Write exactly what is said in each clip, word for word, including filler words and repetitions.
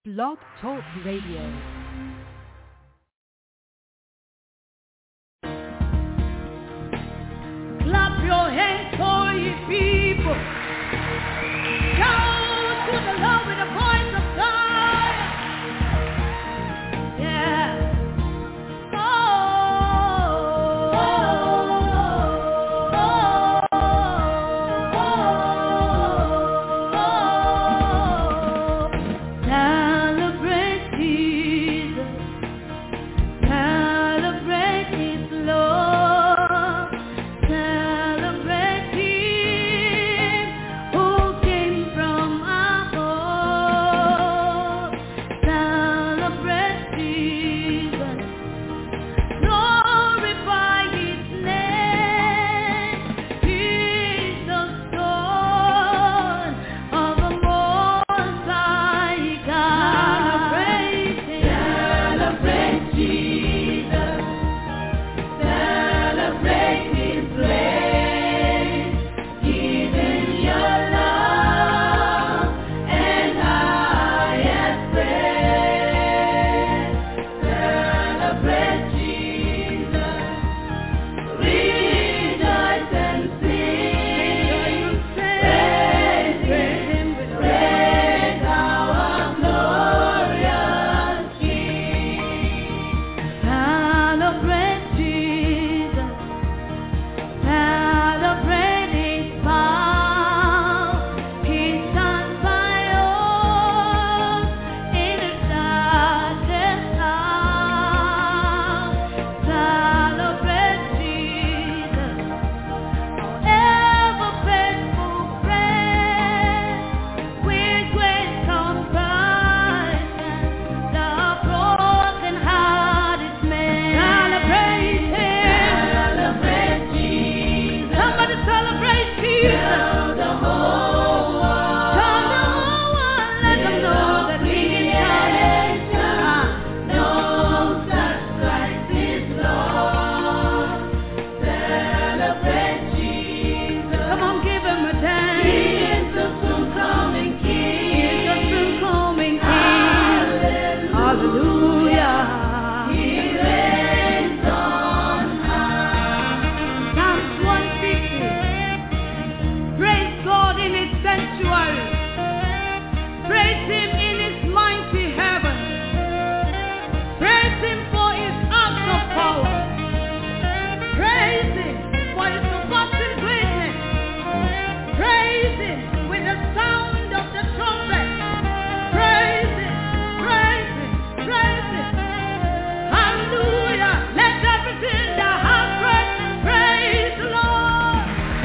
Blog Talk Radio. Clap your hands for ye people. Shout to the Lord with a voice of God. Yeah. Oh, oh, oh, oh, oh, oh. Celebrate Jesus. Celebrate His love. Celebrate Him who came from above. Celebrate Jesus. Glorify His name. He's the Son of the Most High God. Celebrate Jesus. Celebrate His grace. Giving your love and highest praise. Celebrate Jesus. Rejoice and sing. Praise Him, praise our glorious King. Celebrate Jesus. Celebrate His power. He stands by us in the darkest hour. Celebrate Jesus, our ever faithful friend, with great compassion, the broken-hearted man. Celebrate Him. Celebrate Jesus. Somebody celebrate Jesus. Tell the whole world. Tell the whole world. Let them know that He is coming. Knows that Christ is Lord. Celebrate Jesus. Come on, give Him a dance. He is the soon coming King. He is the soon coming King. Hallelujah. He reigns on high. Psalms one fifty. Praise God in His sanctuary. Praise Him in His mighty heaven. Praise Him for His acts of power. Praise Him for His surpassing greatness. Praise Him with the sound of the trumpet. Praise Him, praise Him, praise Him. Hallelujah. Let everything that has breath praise the Lord.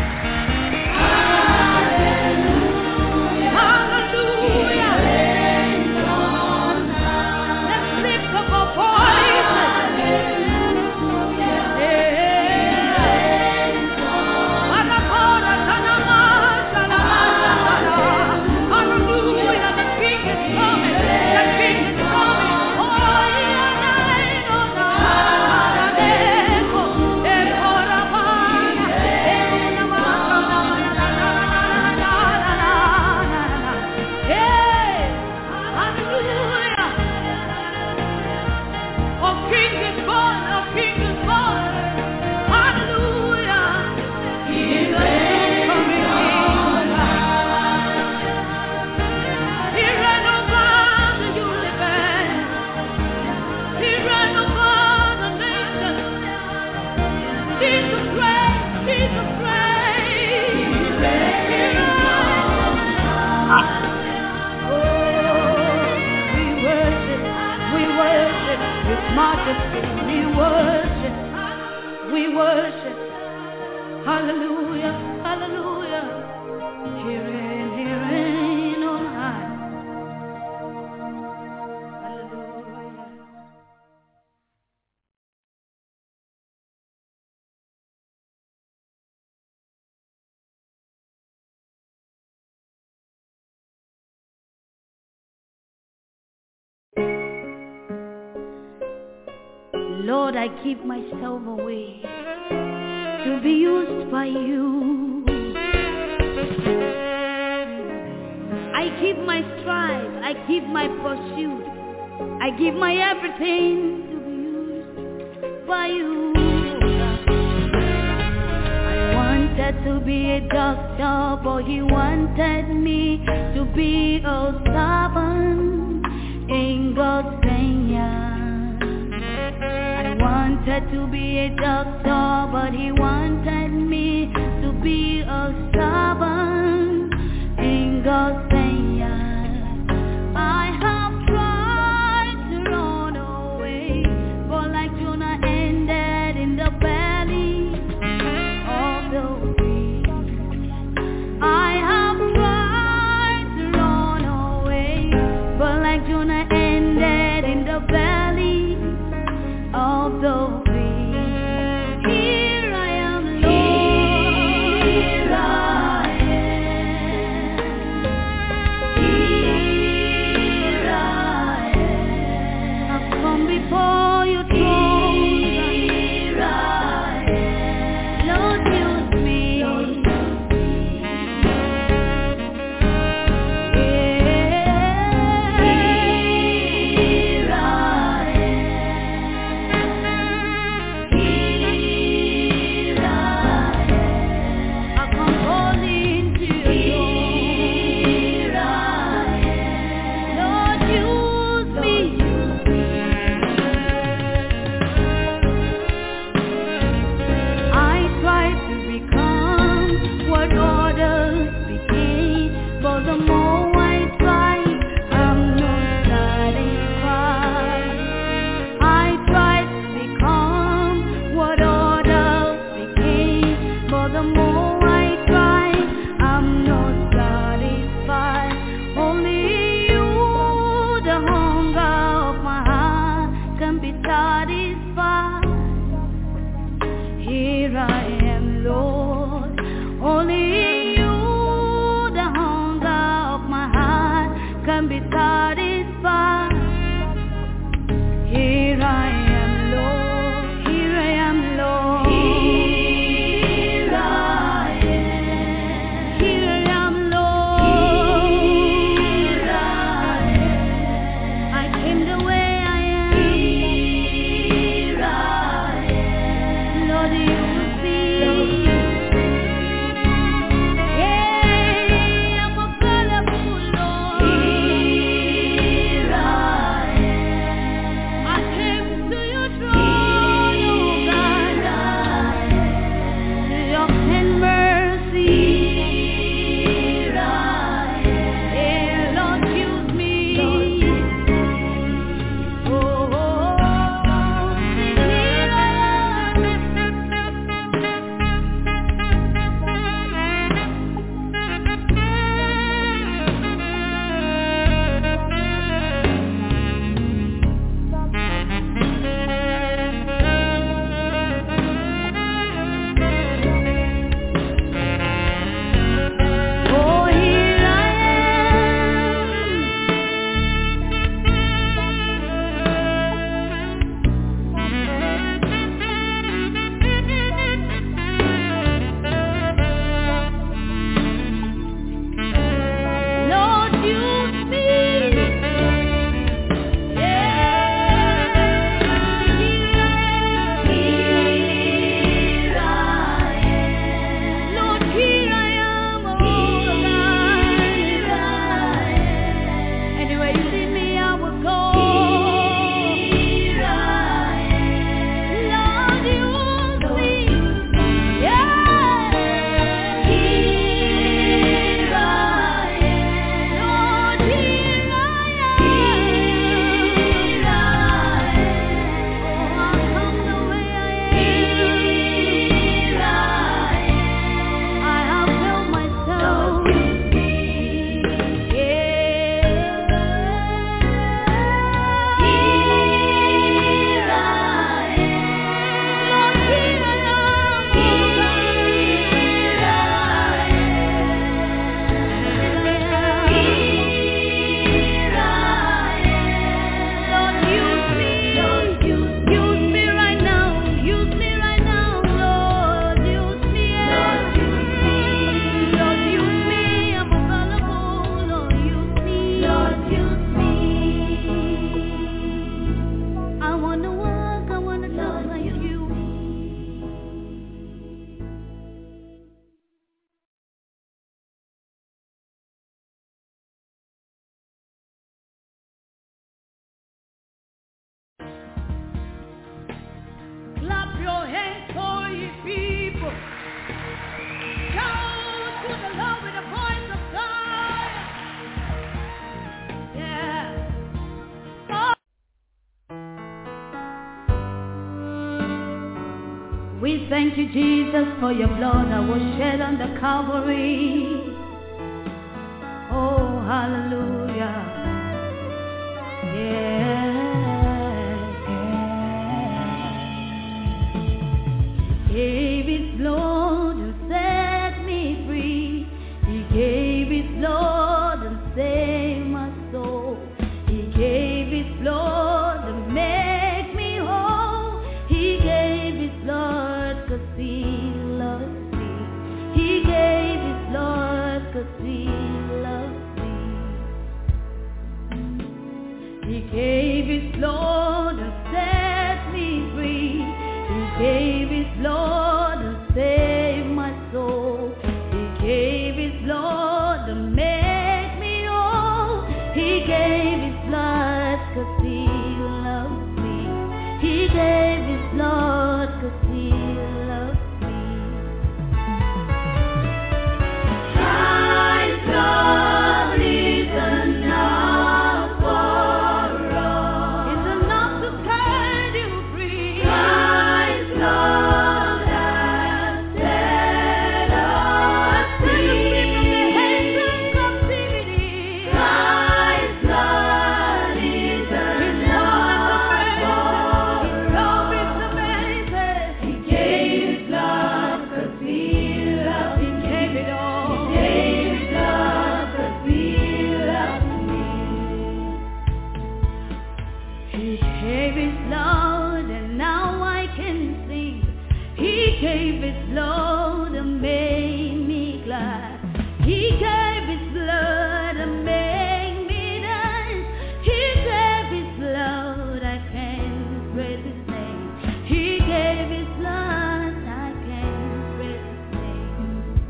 Hallelujah. Hallelujah. Let's lift up our voices. Anapora, Tanama, Tanama, Tanama. Hallelujah. The King is coming. The King is coming. Oh, yeah, yeah, no, no. Adeko, Ekora, Bana, Enama, Tanama, na, na, na, na, na, na, na. Hey, hallelujah. Our King is born. Our King is born. Hallelujah. He reigns coming on high. He reigns over the universe. He reigns over the nations. Jesus reigns. Jesus reigns. He reigns on high. Oh, we worship. We worship His majesty. We worship. We worship. Hallelujah. Hallelujah. He reigns. He reigns on high. Hallelujah. Lord, I give myself away to be used by you. I I give my strive, I give my pursuit, I give my everything to be used by you. I wanted to be a doctor, but he wanted me to be a servant in God's vineyard. I wanted to be a doctor, but he wanted me to be a servant in God's vineyard. I have tried to run away, but like Jonah ended in the belly of the fish. I have tried to run away, but like Jonah ended in the belly of the fish. Here I am, Lord. your hands for ye people. Shout to the Lord with the voice of God. Yeah. Oh. We thank you, Jesus, for your blood that was shed on the Calvary. Oh, hallelujah. Yeah. He gave his blood and set me free. He gave his blood and saved my soul. He gave his blood and make me whole. He gave his blood 'cause he loves me. He gave his blood 'cause he loves me. He gave his blood and set me free. He gave his blood and saved my soul. He gave his blood to make me whole. He gave his blood 'cause he loves me. He gave his blood 'cause he loves me. Christ's blood is enough for us. It's enough to set you free. Christ's blood has set us free. From the hands of captivity. Christ's blood is enough for us. His love is amazing. He gave his blood 'cause he loved me. He gave it all. He gave his blood 'cause he loved me. He gave his blood and now I can sing. He gave his blood and made me glad. He gave his blood and made me dance. He gave his blood, I can praise his name. He gave his blood, I can praise his name.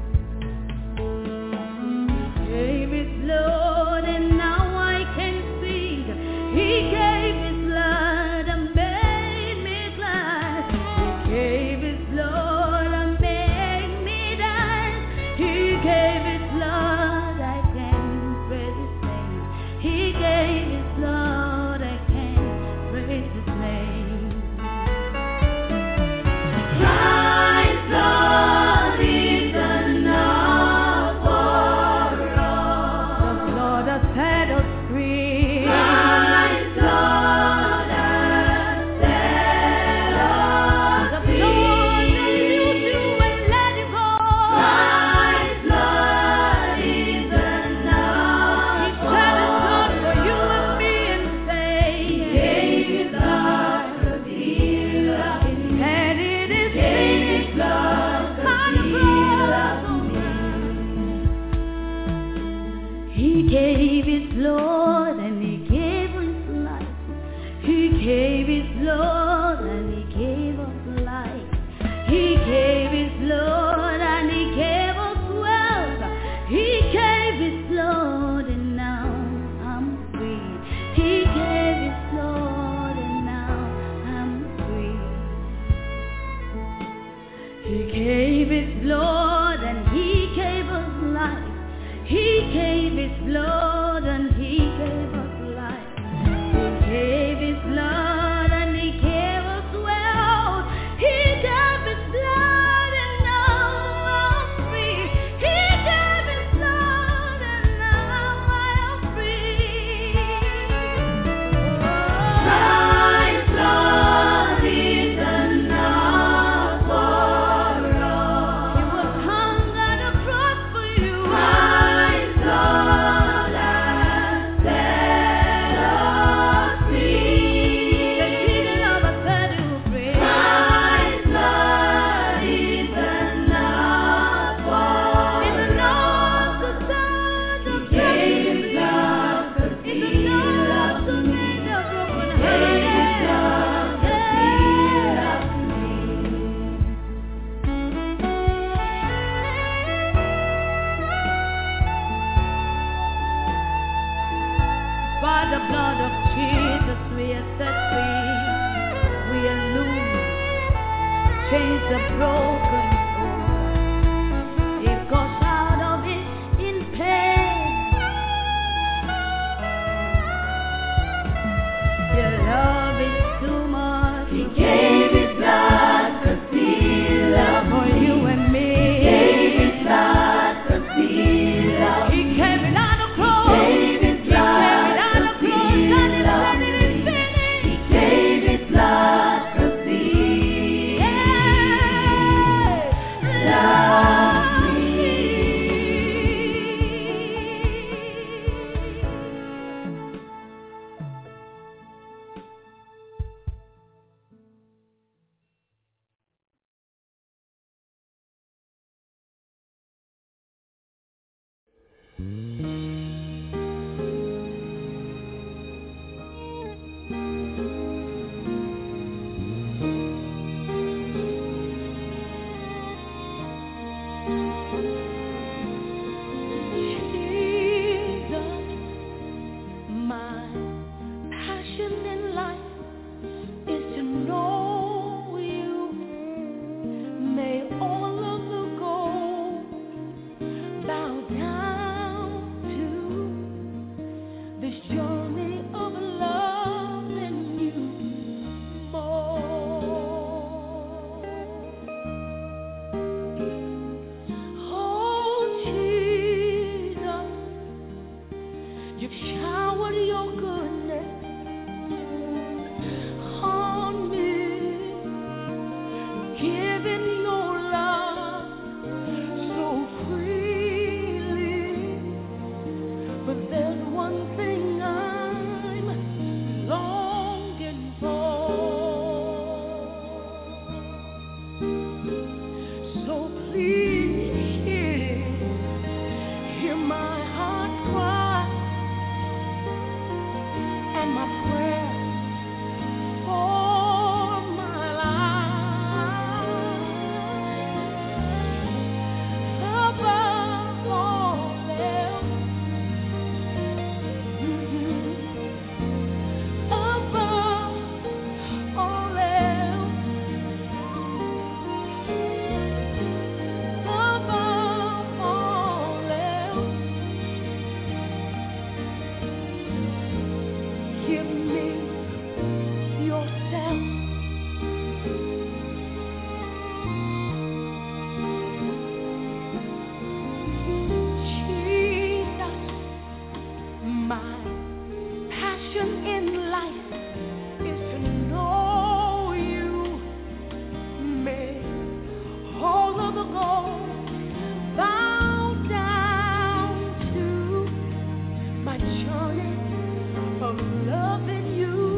He gave his blood and now I can sing. He gave his blood and made me glad. He gave his blood and made me dance. He gave his blood, I can praise his name. He gave his blood, I can praise his name. Christ's blood is enough for us. The blood has set us free. Christ's blood has set us free. The blood that used you and let you go. Christ's blood is enough for us. He shed his blood for you and me and saved. He gave his blood 'cause he loved me. And it is his blood 'cause he loves me. He gave his blood and he gave his life. He gave his blood and he gave us life. He gave his blood and he gave us wealth. He gave his blood and now I'm free. He gave his blood and now I'm free. He gave his blood and he gave us life. He gave his blood and he gave us life. He gave his blood and he gave us wealth. He gave his blood and now I'm free. He gave his blood and now I am free. Christ's blood is enough for us. He was hung on a cross for you. Christ's blood has set us free. The healing of us set you free. Christ's blood is enough for us. It's enough to set the captive free. It's enough to make the broken hearted. By the blood of Jesus we are set free. We are loose. chains are broken. It goes out of it in pain. Your love is too much. He gave his blood to seal us for you and me. He gave his blood to seal us. He came down the cross. He gave his blood to seal us. He gave his blood to seal of loving you.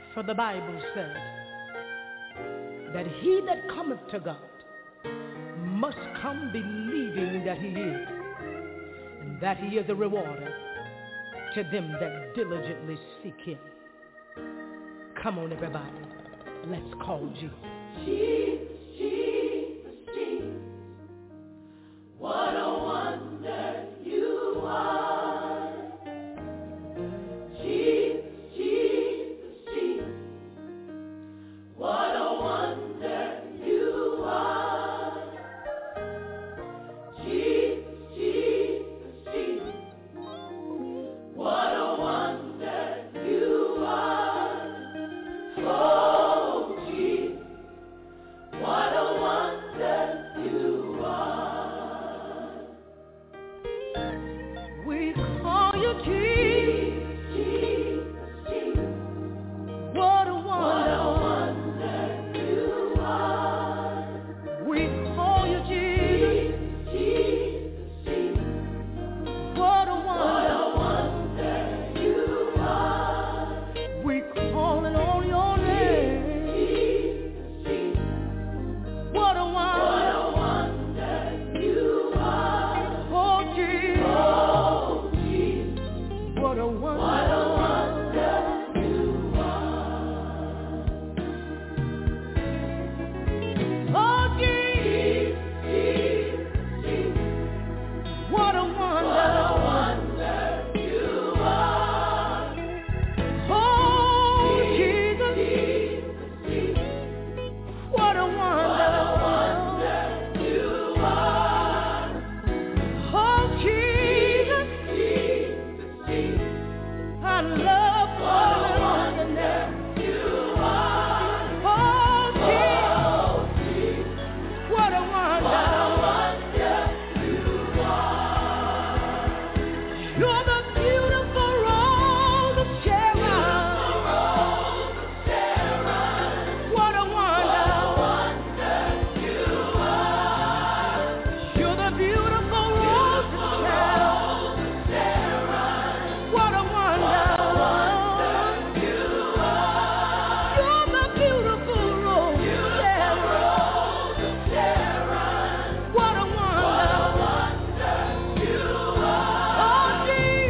For the Bible said that he that cometh to God must come believing that he is, and that he is a rewarder to them that diligently seek him. Come on, everybody. Let's call Jesus. Jesus, Jesus, Jesus. What a wonder you are. Jesus, Jesus, Jesus. What a wonder you are. Jesus, Jesus, Jesus. What a wonder you are. Oh, Jesus. What a wonder you are. We call you Jesus. Jesus, Jesus. What a What a wonder. wonder you are. We call you Jesus. Jesus, Jesus. What a What a wonder. wonder you are. We calling on your name. Jesus, Jesus. What a What wonder. a wonder you are. Oh, Jesus. Oh, Jesus. What a wonder. What a wonder you are. Oh, Jesus. Jesus, Jesus. What a What wonder. a wonder you are. Oh, Jesus. Jesus, Jesus. What a What a wonder. wonder you are. Oh, Jesus. Jesus, Jesus. I love What a calling on the wonder name. you are. Oh, Jesus. Oh, Jesus. What a What wonder. a wonder you are. You're the beautiful rose of Sharon. Rose of Sharon. What a wonder. Wonder you are. You're the beautiful rose of Sharon. Rose of Sharon. What a wonder. You are. You're the beautiful rose of Sharon. Rose of Sharon. What a wonder. Wonder you are. Oh, Jesus.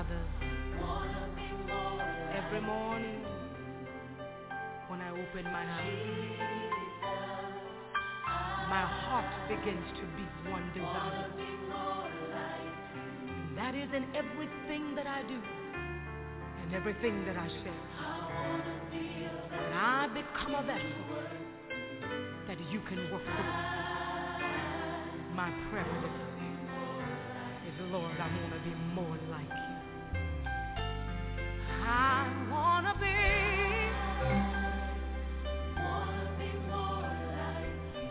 others. Every morning when I open my eyes, my heart begins to beat one desire. And that is in everything that I do and everything that I say. When I become a vessel that you can work through, my prayer is, Lord, I want to be more like you. I want to be, wanna be more like you.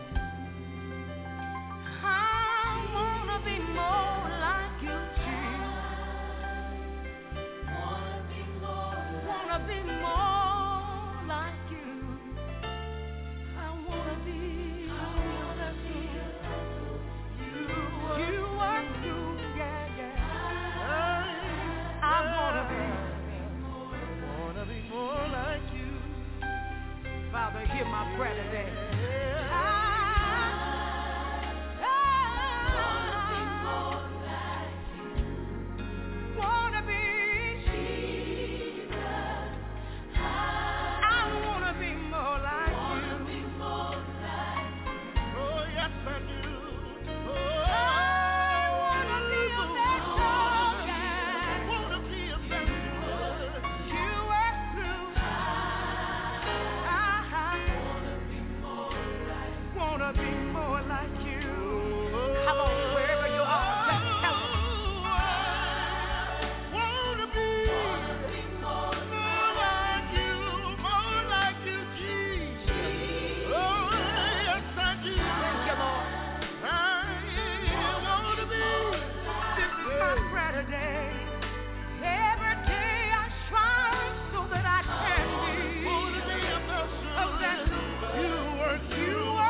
I want to be more like you, Jesus. Wanna be more, wanna be more like you. I want to be, I wanna be you. You are true, yeah, yeah. I want to be. More like you. Father, hear my prayer today. I, I, I wanna be Jesus. I wanna be more like you. Oh, yes, I do. Oh, I wanna be a vessel. I wanna be a vessel. You are true. Wanna be more like you. Come on, wherever you are, just tell them. Wanna be, wanna be more, more like you, more like you, Jesus. Oh, yes, I do. Thank you, Lord. I wanna be. This is my prayer today. Every day I strive so that I can be. Wanna be a vessel. You work, you work.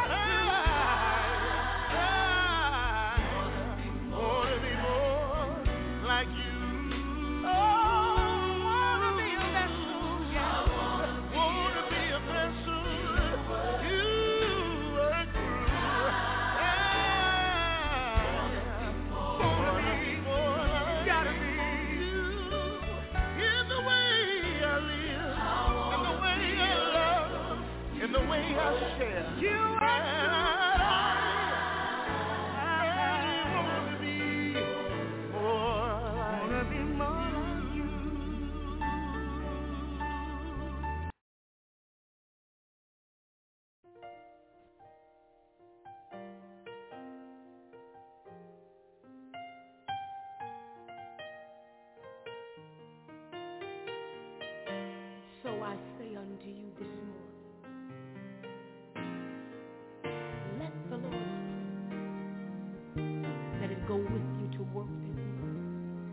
The way I share you are I wanna be more like, wanna be more like you. So I say unto you this morning, let the Lord, let it go with you to work this morning.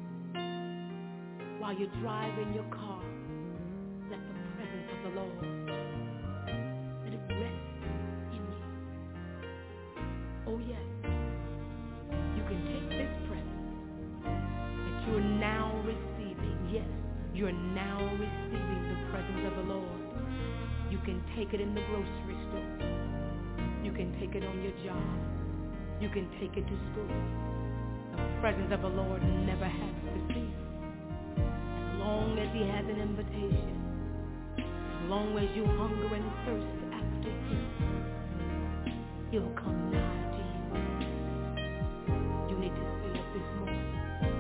While you're driving your car, let the presence of the Lord, let it rest in you. Oh yes, you can take this presence that you're now receiving. Yes, you're now receiving the presence of the Lord. You can take it in the grocery store. You can take it on your job. You can take it to school. The presence of the Lord never has to cease. As long as he has an invitation, as long as you hunger and thirst after him, he'll come nigh to you. You need to say it this morning.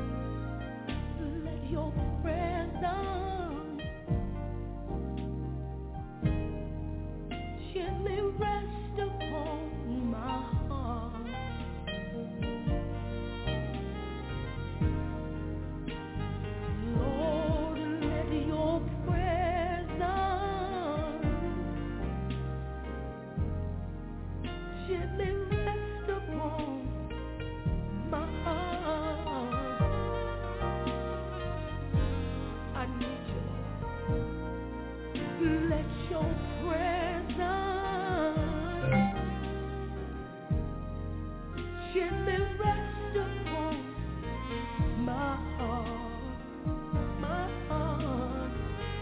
Let your presence gently rest upon my heart. Lord, let your presence gently rest upon my heart. I need you, Lord. Let your presence gently rest upon my heart, my heart.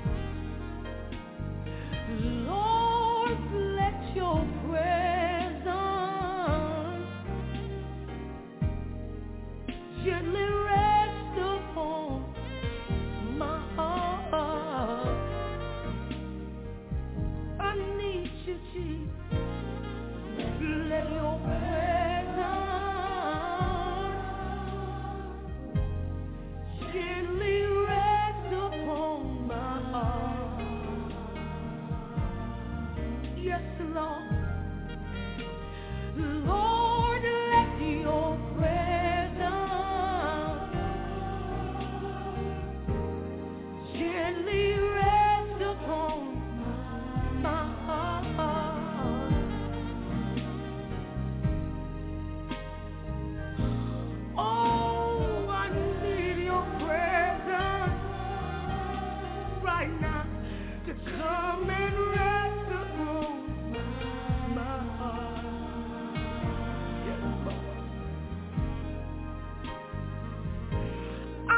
Lord, let your presence gently rest upon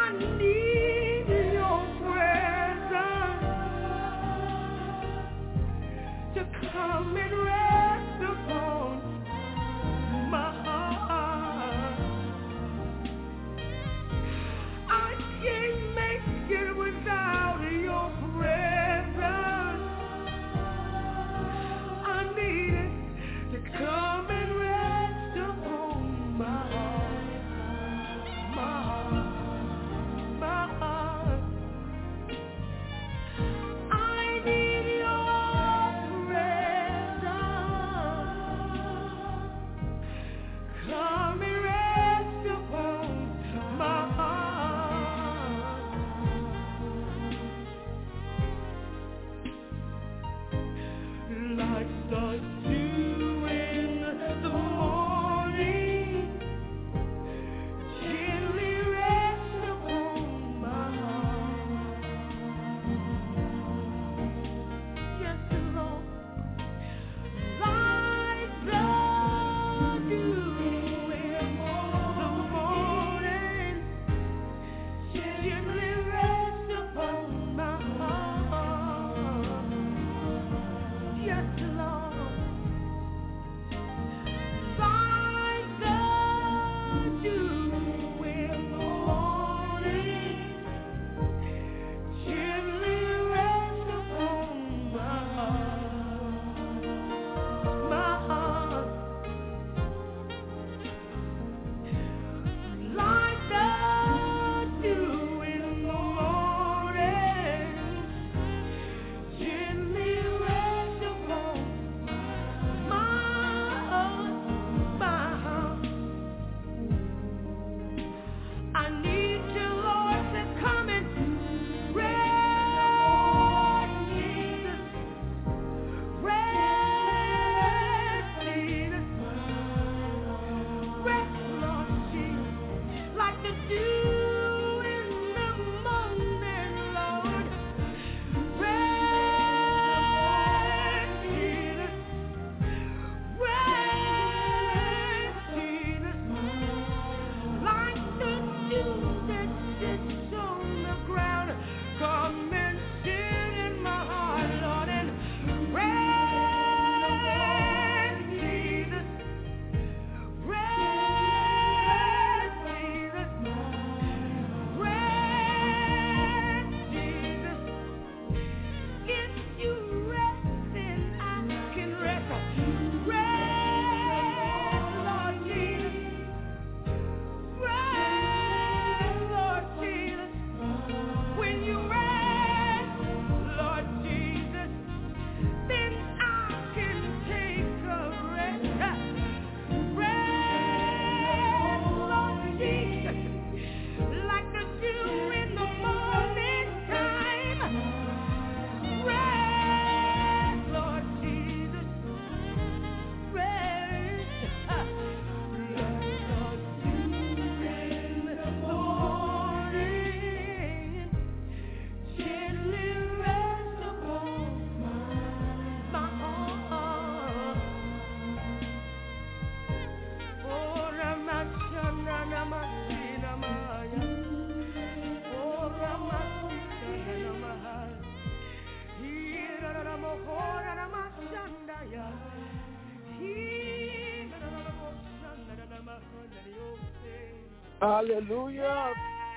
Hallelujah.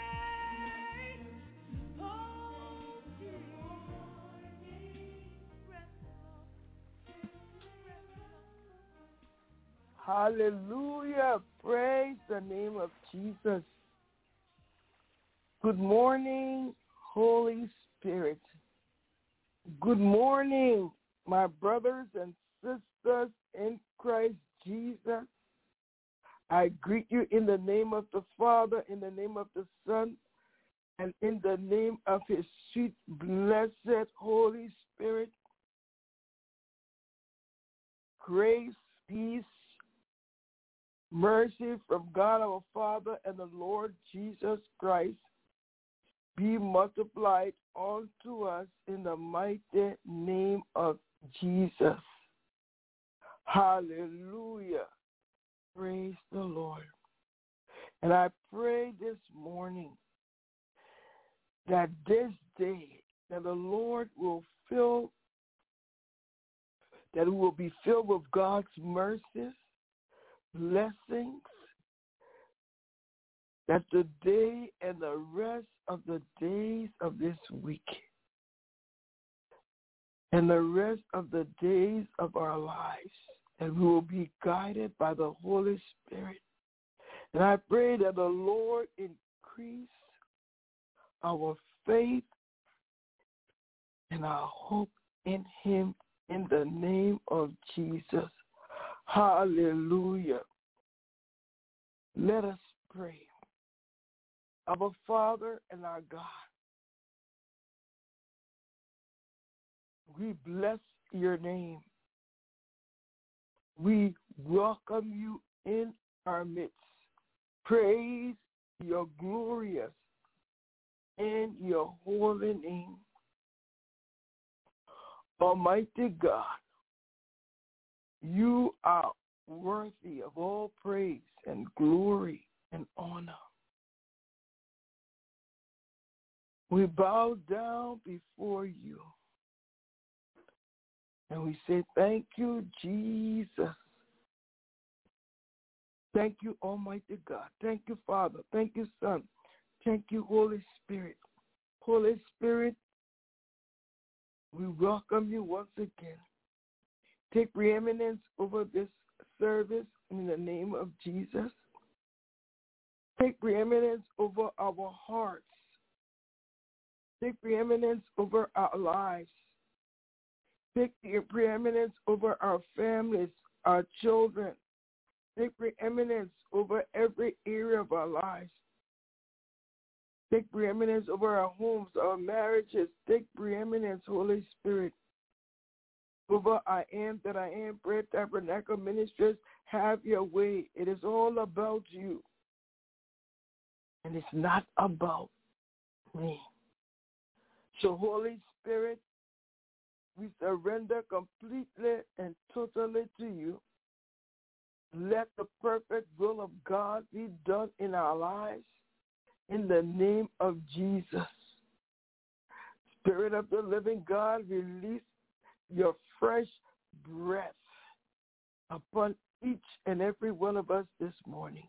Hallelujah. Praise the name of Jesus. Good morning, Holy Spirit. Good morning, my brothers and sisters in Christ Jesus. I greet you in the name of the Father, in the name of the Son, and in the name of his sweet, blessed Holy Spirit. Grace, peace, mercy from God our Father and the Lord Jesus Christ be multiplied unto us in the mighty name of Jesus. Hallelujah. Praise the Lord. And I pray this morning that this day that the Lord will fill, that it will be filled with God's mercies, blessings, that the day and the rest of the days of this week and the rest of the days of our lives, and we will be guided by the Holy Spirit. And I pray that the Lord increase our faith and our hope in him in the name of Jesus. Hallelujah. Let us pray. Our Father and our God, we bless your name. We welcome you in our midst. Praise your glorious and your holy name. Almighty God, you are worthy of all praise and glory and honor. We bow down before you and we say, thank you, Jesus. Thank you, Almighty God. Thank you, Father. Thank you, Son. Thank you, Holy Spirit. Holy Spirit, we welcome you once again. Take preeminence over this service in the name of Jesus. Take preeminence over our hearts. Take preeminence over our lives. Take preeminence over our families, our children. Take preeminence over every area of our lives. Take preeminence over our homes, our marriages. Take preeminence, Holy Spirit, over I Am That I Am, Prayer Tabernacle Ministries. Have your way. It is all about you. And it's not about me. So, Holy Spirit, we surrender completely and totally to you. Let the perfect will of God be done in our lives in the name of Jesus. Spirit of the living God, release your fresh breath upon each and every one of us this morning.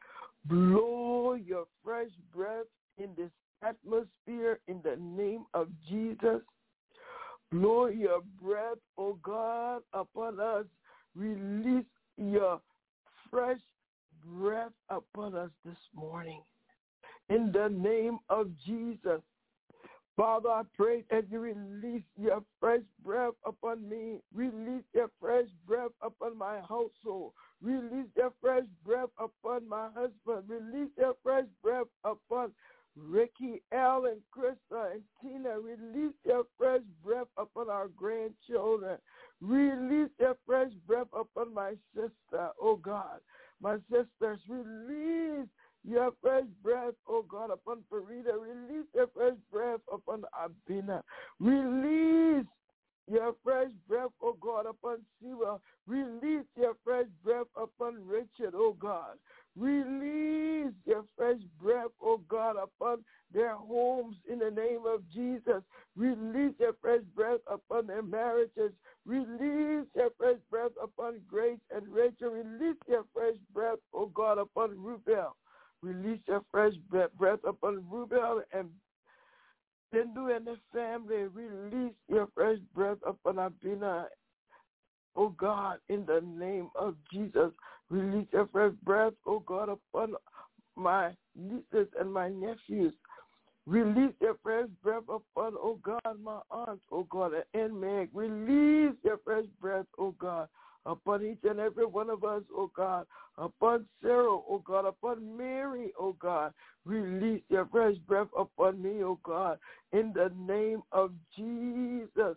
Blow your fresh breath in this atmosphere in the name of Jesus. Blow your breath, O God, upon us. Release your fresh breath upon us this morning. In the name of Jesus. Father, I pray that you release your fresh breath upon me. Release your fresh breath upon my household. Release your fresh breath upon my husband. Release your fresh breath upon Ricky, Ellen, Krista, and Tina. Release your fresh breath upon our grandchildren. Release your fresh breath upon my sister, oh God. My sisters, release your fresh breath, oh God, upon Farida. Release your fresh breath upon Abina. Release your fresh breath, oh God, upon Siwa. Release your fresh breath upon Richard, oh God. Release your fresh breath, oh God, upon their homes in the name of Jesus. Release your fresh breath upon their marriages. Release your fresh breath upon Grace and Rachel. Release your fresh breath, oh God, upon Rubel. Release your fresh breath upon Rubel and Bindu and the family. Release your fresh breath upon Abina. Oh God, in the name of Jesus, release your fresh breath, oh God, upon my nieces and my nephews. Release your fresh breath upon, oh God, my aunts, oh God, and Meg. Release your fresh breath, oh God, upon each and every one of us, oh God, upon Sarah, oh God, upon Mary, oh God. Release your fresh breath upon me, oh God, in the name of Jesus.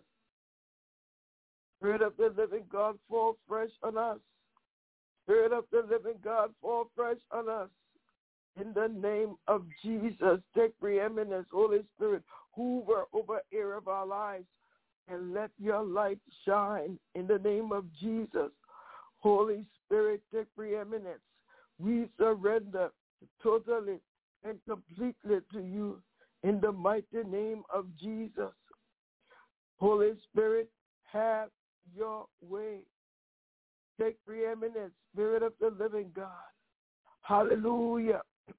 Spirit of the living God, fall fresh on us. Spirit of the living God, fall fresh on us. In the name of Jesus, take preeminence, Holy Spirit, hover over area of our lives, and let your light shine in the name of Jesus. Holy Spirit, take preeminence. We surrender totally and completely to you in the mighty name of Jesus. Holy Spirit, have your way. Take preeminence, Spirit of the living God. Hallelujah.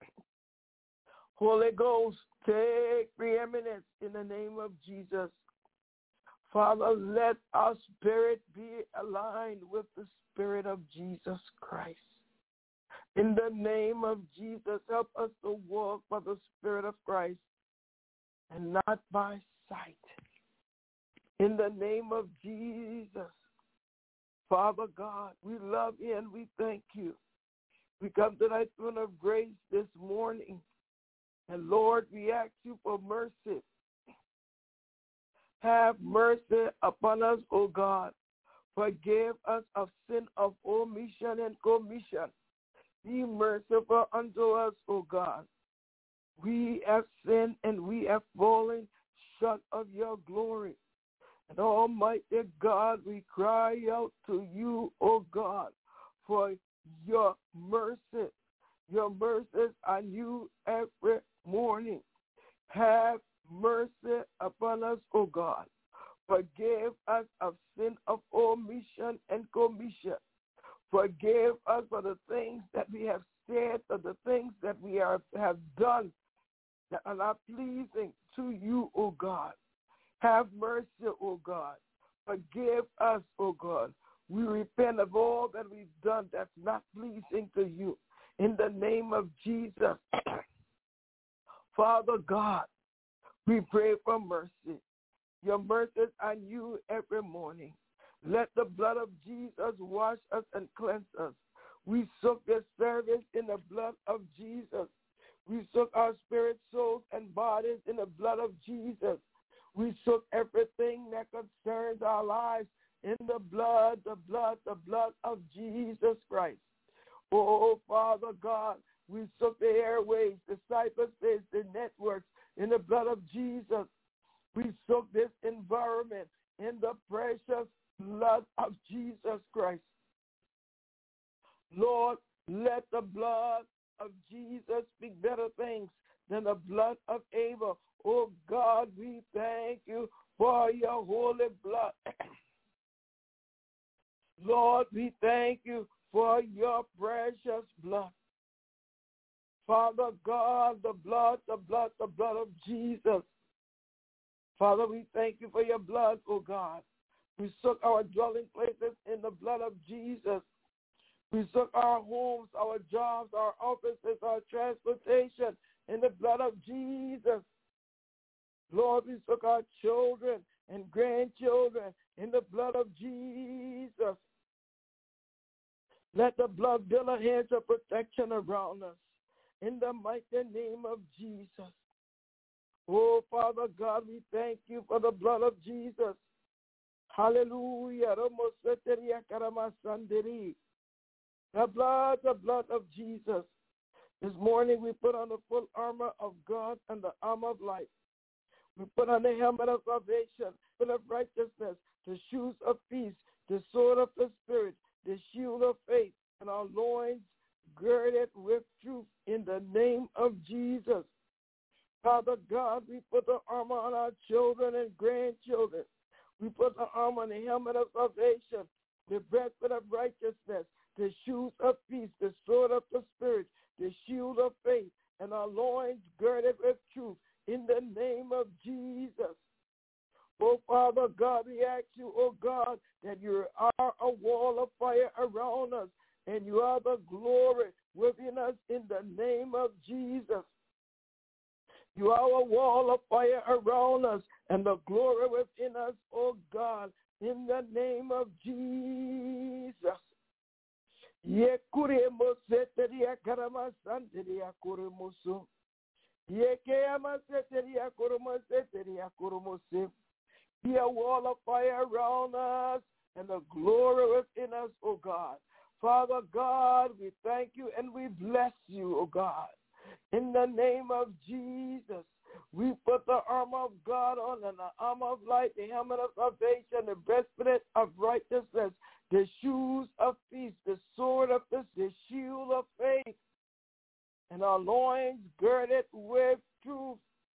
Holy Ghost, take preeminence in the name of Jesus. Father, let our spirit be aligned with the Spirit of Jesus Christ. In the name of Jesus, help us to walk by the Spirit of Christ and not by sight. In the name of Jesus, Father God, we love you and we thank you. We come to thy throne of grace this morning. And Lord, we ask you for mercy. Have mercy upon us, O God. Forgive us of sin of omission and commission. Be merciful unto us, O God. We have sinned and we have fallen short of your glory. And Almighty God, we cry out to you, O God, for your mercy. Your mercies are new every morning. Have mercy upon us, O God. Forgive us of sin of omission and commission. Forgive us for the things that we have said or the things that we are, have done that are not pleasing to you, O God. Have mercy, O God. Forgive us, O God. We repent of all that we've done that's not pleasing to you. In the name of Jesus. Father God, we pray for mercy. Your mercies are new every morning. Let the blood of Jesus wash us and cleanse us. We soak this service in the blood of Jesus. We soak our spirit, souls, and bodies in the blood of Jesus. We soak everything that concerns our lives in the blood, the blood, the blood of Jesus Christ. Oh, Father God, we soak the airways, the cyberspace, the networks in the blood of Jesus. We soak this environment in the precious blood of Jesus Christ. Lord, let the blood of Jesus speak better things than the blood of Abel. Oh God, we thank you for your holy blood. Lord, we thank you for your precious blood. Father God, the blood, the blood, the blood of Jesus. Father, we thank you for your blood, oh God. We soak our dwelling places in the blood of Jesus. We soak our homes, our jobs, our offices, our transportation in the blood of Jesus. Lord, we soak our children and grandchildren in the blood of Jesus. Let the blood build a hedge of protection around us in the mighty name of Jesus. Oh, Father God, we thank you for the blood of Jesus. Hallelujah. The blood, the blood of Jesus. This morning we put on the full armor of God and the armor of light. We put on the helmet of salvation, full of righteousness, the shoes of peace, the sword of the Spirit, the shield of faith, and our loins girded with truth in the name of Jesus. Father God, we put the armor on our children and grandchildren. We put the armor on the helmet of salvation, the breastplate of righteousness, the shoes of peace, the sword of the Spirit, the shield of faith, and our loins girded with truth in the name of Jesus. Oh, Father God, we ask you, oh God, that you are a wall of fire around us, and you are the glory within us in the name of Jesus. You are a wall of fire around us, and the glory within us, oh God, in the name of Jesus. Ye kuremo seteria karama santeria kuremoso. Ye keama seteria kuremo seteria kuremose. Be a wall of fire around us and the glory within us, O God. Father God, we thank you and we bless you, O God. In the name of Jesus, we put the armor of God on and the armor of light, the helmet of salvation, the breastplate of righteousness, the shoes of peace, the sword of the, the shield of faith, and our loins girded with truth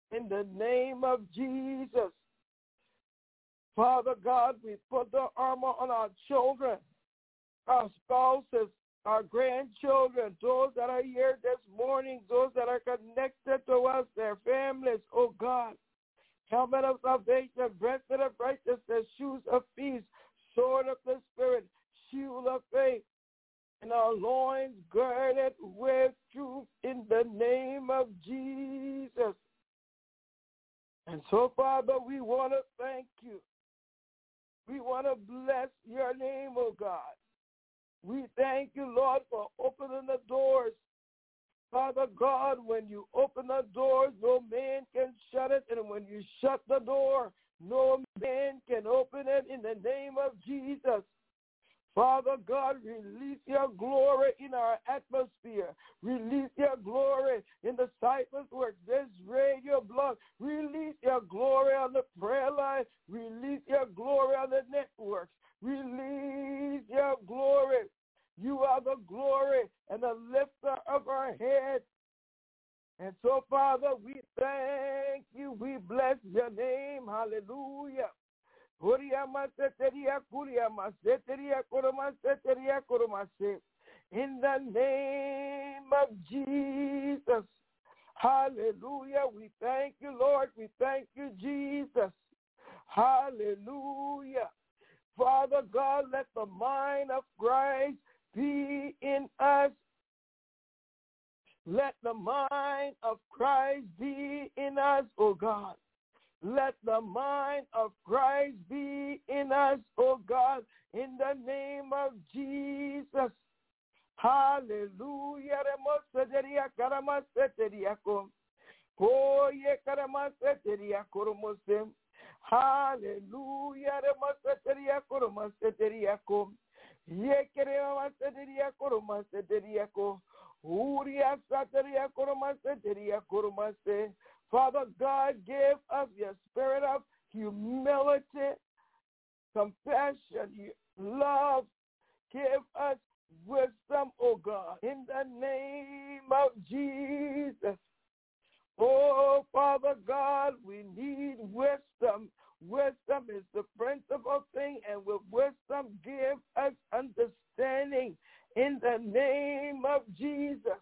in the name of Jesus. Father God, we put the armor on our children, our spouses, our grandchildren, those that are here this morning, those that are connected to us, their families, oh God. Helmet of salvation, breastplate of righteousness, shoes of peace, sword of the Spirit, shield of faith, and our loins girded with truth in the name of Jesus. And so, Father, we want to thank you. We want to bless your name, oh God. We thank you, Lord, for opening the doors. Father God, when you open the doors, no man can shut it. And when you shut the door, no man can open it in the name of Jesus. Father God, release your glory in our atmosphere. Release your glory in the Cypress Works, this radio blog. Release your glory on the prayer line. Release your glory on the networks. Release your glory. You are the glory and the lifter of our head. And so, Father, we thank you. We bless your name. Hallelujah. In the name of Jesus. Hallelujah. We thank you, Lord. We thank you, Jesus. Hallelujah. Father God, let the mind of Christ be in us. Let the mind of Christ be in us, O God. Let the mind of Christ be in us, O God, in the name of Jesus. Hallelujah. Hallelujah. Father God, give us your spirit of humility, compassion, love. Give us wisdom, oh God, in the name of Jesus. Oh, Father God, we need wisdom. Wisdom is the principal thing, and with wisdom, give us understanding in the name of Jesus.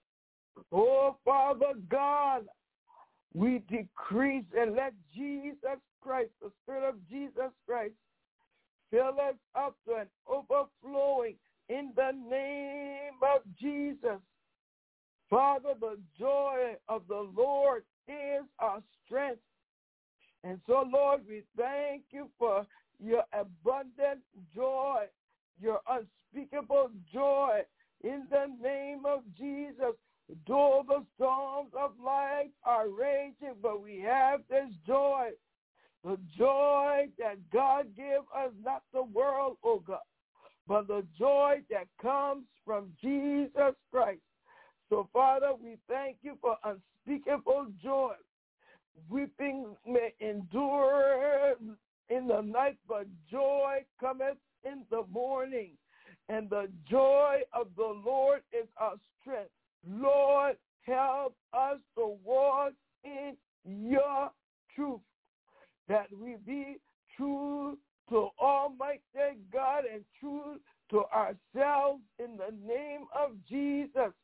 Oh, Father God, we decrease and let Jesus Christ, the Spirit of Jesus Christ, fill us up to an overflowing in the name of Jesus. Father, the joy of the Lord is our strength. And so, Lord, we thank you for your abundant joy, your unspeakable joy in the name of Jesus. Though the storms of life are raging, but we have this joy, the joy that God gave us, not the world, oh God, but the joy that comes from Jesus Christ. So, Father, we thank you for unspeakable joy. Weeping may endure in the night, but joy cometh in the morning. And the joy of the Lord is our strength. Lord, help us to walk in your truth, that we be true to Almighty God and true to ourselves in the name of Jesus.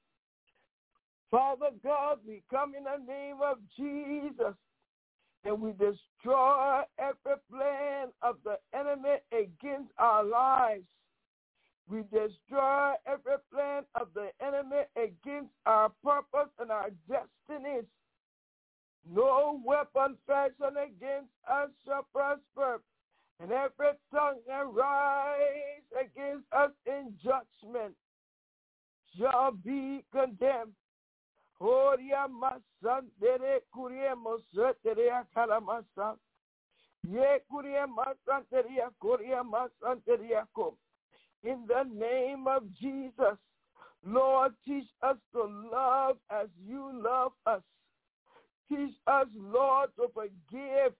Father God, we come in the name of Jesus, and we destroy every plan of the enemy against our lives. We destroy every plan of the enemy against our purpose and our destinies. No weapon fashioned against us shall prosper, and every tongue that rise against us in judgment shall be condemned. Horia masandere kurie moseteria kalamasa. Ye kurie masanteria kurie masanteria ko. In the name of Jesus, Lord, teach us to love as you love us. Teach us, Lord, to forgive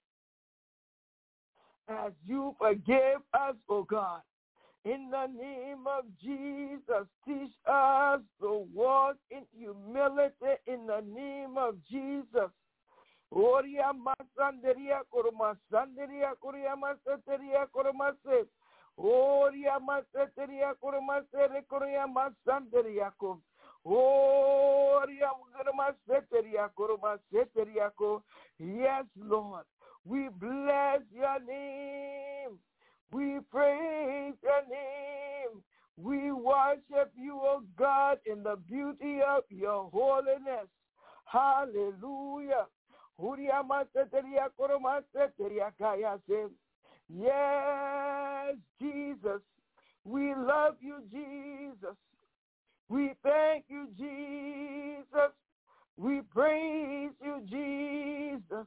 as you forgive us, oh God. In the name of Jesus, teach us to walk in humility in the name of Jesus. Oria masanderia koroma sanderia koria maseteria koroma se. Oria maseteria koroma se koria masanderia ko. Oria koroma seteria koroma seteria ko. Yes, Lord. We bless your name. We praise your name. We worship you, O God, in the beauty of your holiness. Hallelujah. Yes, Jesus. We love you, Jesus. We thank you, Jesus. We praise you, Jesus.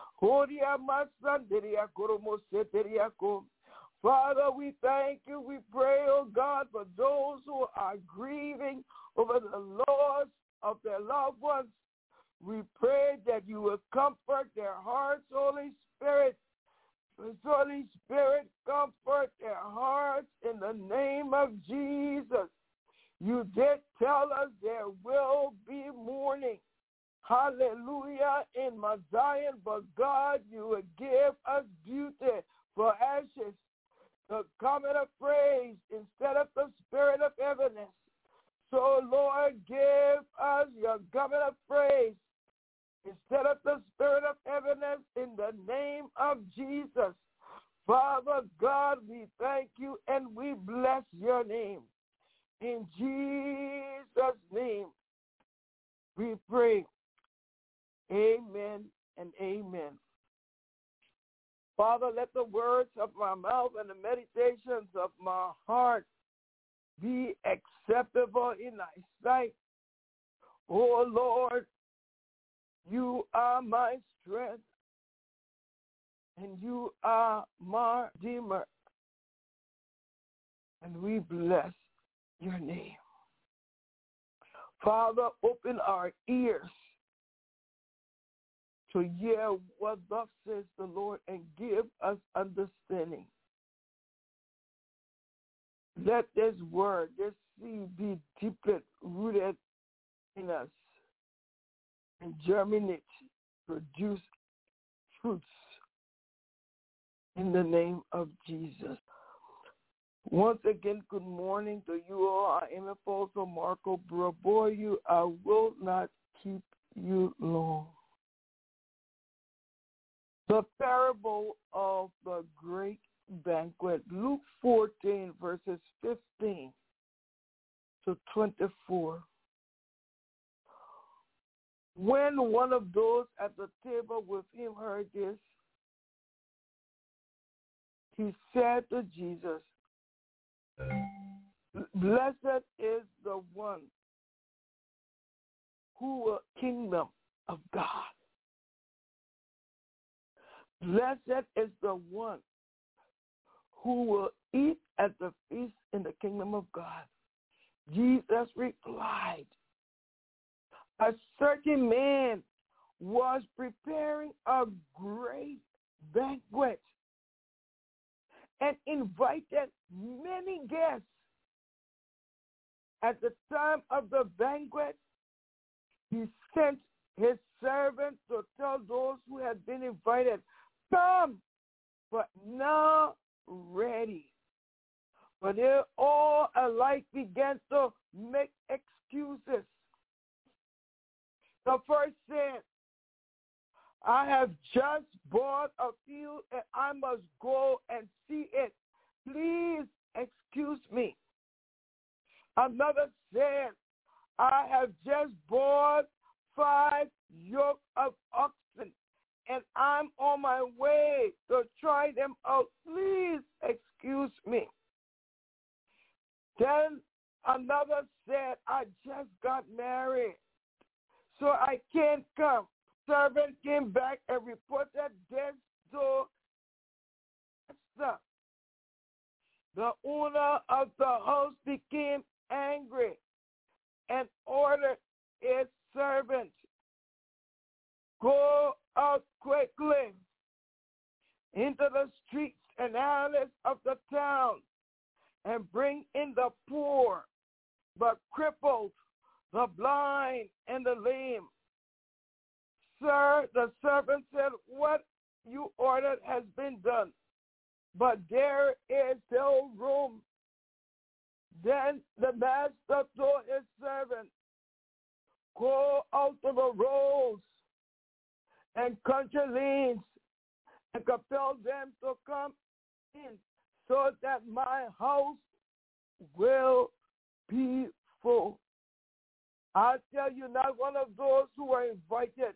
Father, we thank you. We pray, oh God, for those who are grieving over the loss of their loved ones. We pray that you will comfort their hearts, Holy Spirit. Holy Spirit, comfort their hearts in the name of Jesus. You did tell us there will be mourning. Hallelujah, in Mount Zion, but God, you will give us beauty for ashes, the garment of praise instead of the spirit of heaviness. So, Lord, give us your garment of praise instead of the spirit of heaviness in the name of Jesus. Father God, we thank you and we bless your name. In Jesus' name, we pray. Amen and amen. Father, let the words of my mouth and the meditations of my heart be acceptable in thy sight. Oh, Lord, you are my strength, and you are my Redeemer. And we bless your name. Father, open our ears to hear what thus says the Lord and give us understanding. Let this word, this seed be deeply rooted in us and germinate, produce fruits in the name of Jesus. Once again, good morning to you all. I am Apostle Marco Braboyu. I will not keep you long. The parable of the great banquet, Luke fourteen, verses fifteen to twenty-four. When one of those at the table with him heard this, he said to Jesus, "Blessed is the one who will kingdom of God. Blessed is the one who will eat at the feast in the kingdom of God." Jesus replied, "A certain man was preparing a great banquet and invited many guests. At the time of the banquet, he sent his servant to tell those who had been invited, 'Come, but now ready.' But they all alike began to make excuses. The first said, 'I have just bought a field and I must go and see it. Please excuse me.' Another said, 'I have just bought five yoke of oxen and I'm on my way to try them out. Please excuse me.' Then another said, 'I just got married, so I can't come.' Servant came back and reported this to Esther. The owner of the house became angry and ordered his servant, 'Go out quickly into the streets and alleys of the town and bring in the poor, the crippled, the blind, and the lame.' sir, the servant said, what you ordered has been done, but there is still room. Then the master told his servant, go out to the roads and country lanes and compel them to come in so that my house will be full. I tell you, not one of those who were invited,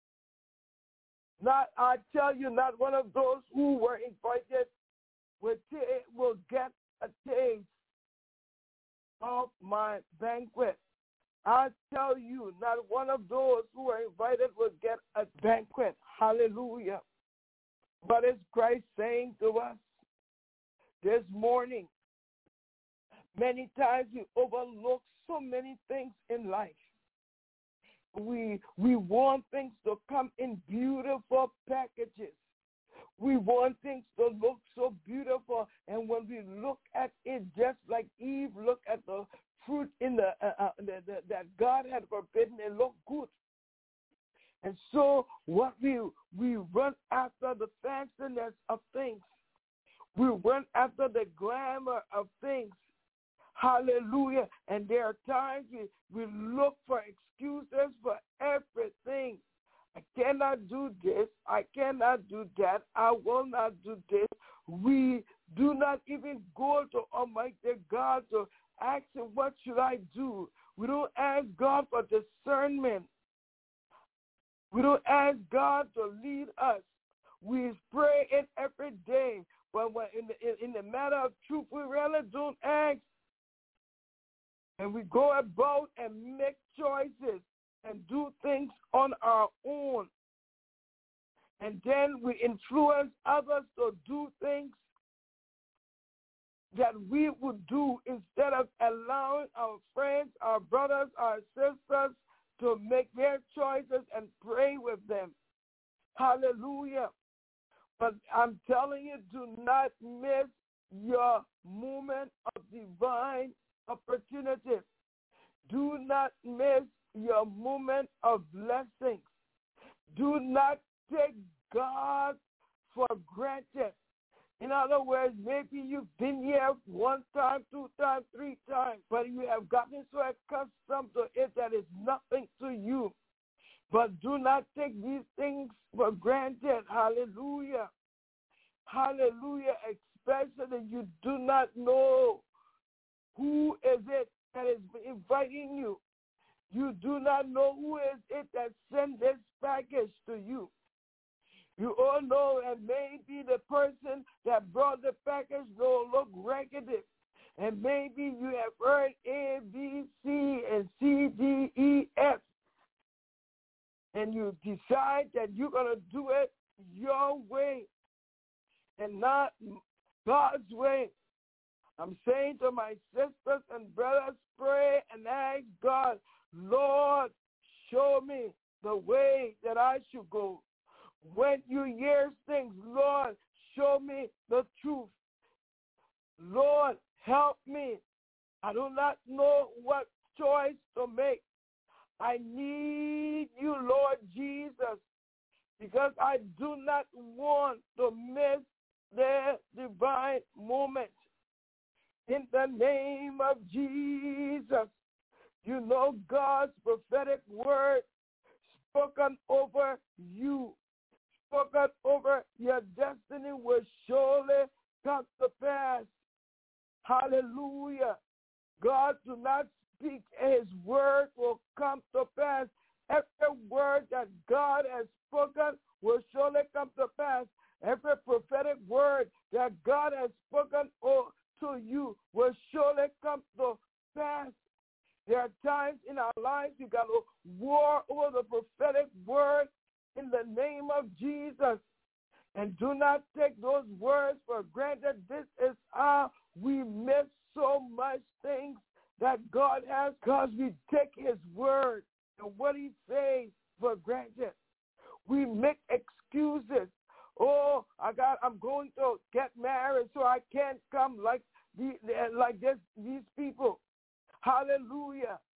not I tell you, not one of those who were invited will, t- will get a taste of my banquet. I tell you, not one of those who are invited will get a banquet. Hallelujah. But it's Christ saying to us this morning, many times we overlook so many things in life. We, we want things to come in beautiful packages. We want things to look so beautiful. And when we look at it, just like Eve looked at the fruit in the, uh, uh, the, the that God had forbidden, it looked good. And so what we we run after the fanciness of things. We run after the glamour of things. Hallelujah. And there are times we, we look for excuses for everything. I cannot do this. I cannot do that. I will not do this. We do not even go to Almighty God to ask him, what should I do? We don't ask God for discernment. We don't ask God to lead us. We pray it every day. But when in, the, in, in the matter of truth, we really don't ask. And we go about and make choices and do things on our own. And then we influence others to do things that we would do instead of allowing our friends, our brothers, our sisters to make their choices and pray with them. Hallelujah. But I'm telling you, do not miss your moment of divine opportunity. Do not miss your moment of blessings. Do not take God for granted. In other words, maybe you've been here one time, two times, three times, but you have gotten so accustomed to it that it's nothing to you. But do not take these things for granted. Hallelujah. Hallelujah. Especially you do not know who is it that is inviting you. You do not know who is it that sent this package to you. You all know that maybe the person that brought the package don't look raggedy. And maybe you have heard A, B, C, and C, D, E, F. And you decide that you're going to do it your way and not God's way. I'm saying to my sisters and brothers, pray and ask God, Lord, show me the way that I should go. When you hear things, Lord, show me the truth. Lord, help me. I do not know what choice to make. I need you, Lord Jesus, because I do not want to miss their divine moment. In the name of Jesus, you know God's prophetic word spoken over you, spoken over your destiny will surely come to pass. Hallelujah. God do not speak, his word will come to pass. Every word that God has spoken will surely come to pass. Every prophetic word that God has spoken oh, to you will surely come to pass. There are times in our lives you got to war over the prophetic word in the name of Jesus. And do not take those words for granted. This is how we miss so much things that God has, because we take his word and what he says for granted. We make excuses. Oh, I got, I'm going to get married, so I can't come like the, like this, these people. Hallelujah.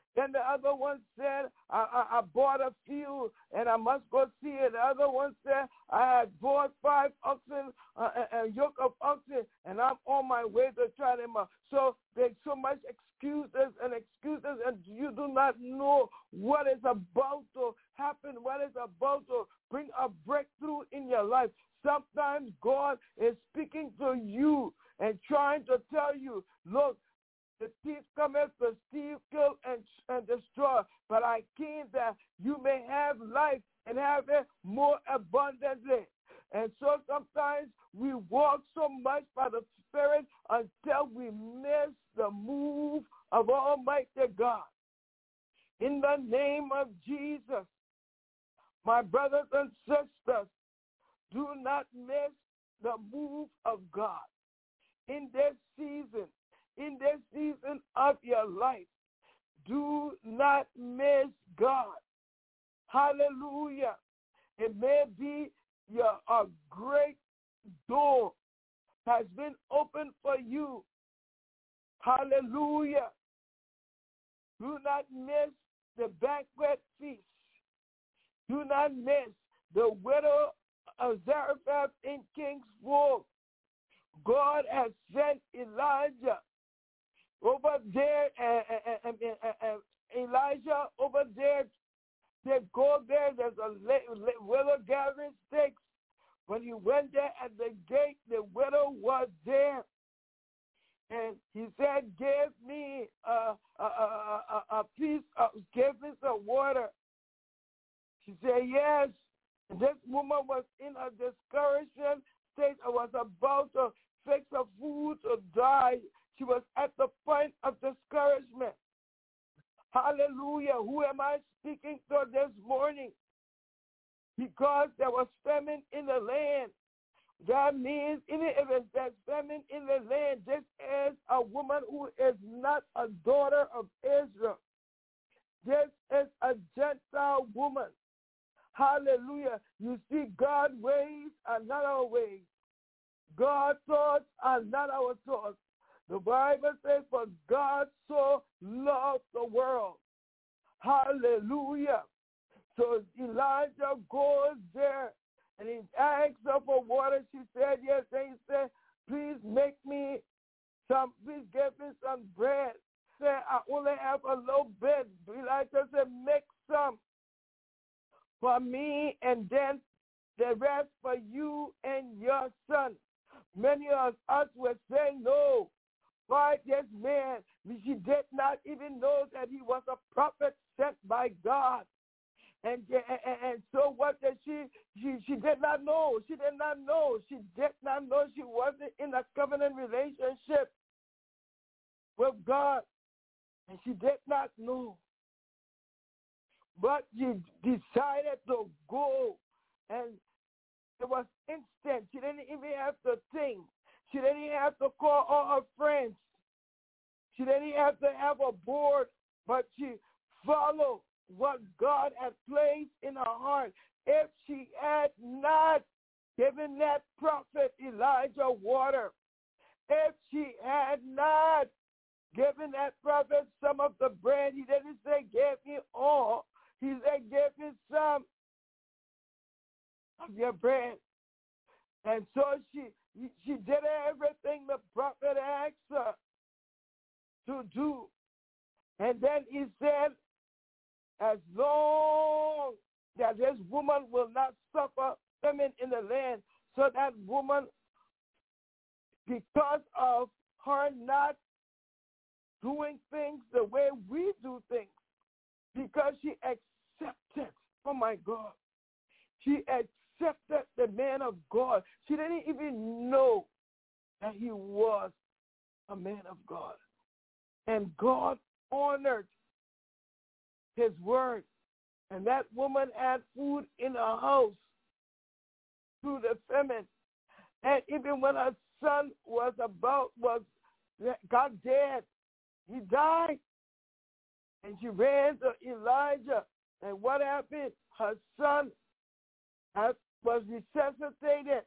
Then the other one said, I, I, I bought a field and I must go see it. The other one said, I had bought five oxen, uh, a, a yoke of oxen, and I'm on my way to try them out. So there's so much excuses and excuses, and you do not know what is about to happen, what is about to bring a breakthrough in your life. Sometimes God is speaking to you and trying to tell you, look, the thief cometh to steal, kill, and, and destroy. But I came that you may have life and have it more abundantly. And so sometimes we walk so much by the Spirit until we miss the move of Almighty God. In the name of Jesus, my brothers and sisters, do not miss the move of God. In this season, in this season of your life, do not miss God. Hallelujah. It may be your a great door has been opened for you. Hallelujah. Do not miss the banquet feast. Do not miss the widow of Zarephath in King's Fall. God has sent Elijah over there, uh, uh, uh, uh, uh, Elijah over there. They go there. There's a widow gathering sticks. When he went there at the gate, the widow was there. And he said, give me a, a, a, a, a piece of, give me some water. She said, yes. And this woman was in a discouragement state. I was about to fix her food to die. She was at the point of discouragement. Hallelujah. Who am I speaking to this morning? Because there was famine in the land. That means even if there's famine in the land, this is a woman who is not a daughter of Israel. This is a Gentile woman. Hallelujah. You see, God's ways are not our ways. God's thoughts are not our thoughts. The Bible says, for God so loved the world. Hallelujah. So Elijah goes there and he asks her for water. She said, yes. And he said, please make me some, please give me some bread. Said, I only have a little bit. Elijah said, make some for me and then the rest for you and your son. Many of us were saying, no, by this man, she did not even know that he was a prophet sent by God. And, and, and so what did she, she, she did not know. She did not know. She did not know she wasn't in a covenant relationship with God. And she did not know. But she decided to go. And it was instant. She didn't even have to think. She didn't even have to call all her friends. She didn't even have to have a board, but she followed what God had placed in her heart. If she had not given that prophet Elijah water, if she had not given that prophet some of the bread, he didn't say, give me all. He said, give me some of your bread. And so she she did everything the prophet asked her to do. And then he said, as long that this woman will not suffer famine in the land, so that woman, because of her not doing things the way we do things, because she accepted, oh my God, she accepted the man of God. She didn't even know that he was a man of God. And God honored his word. And that woman had food in her house through the famine. And even when her son was about, was got dead, he died. And she ran to Elijah. And what happened? Her son was resuscitated.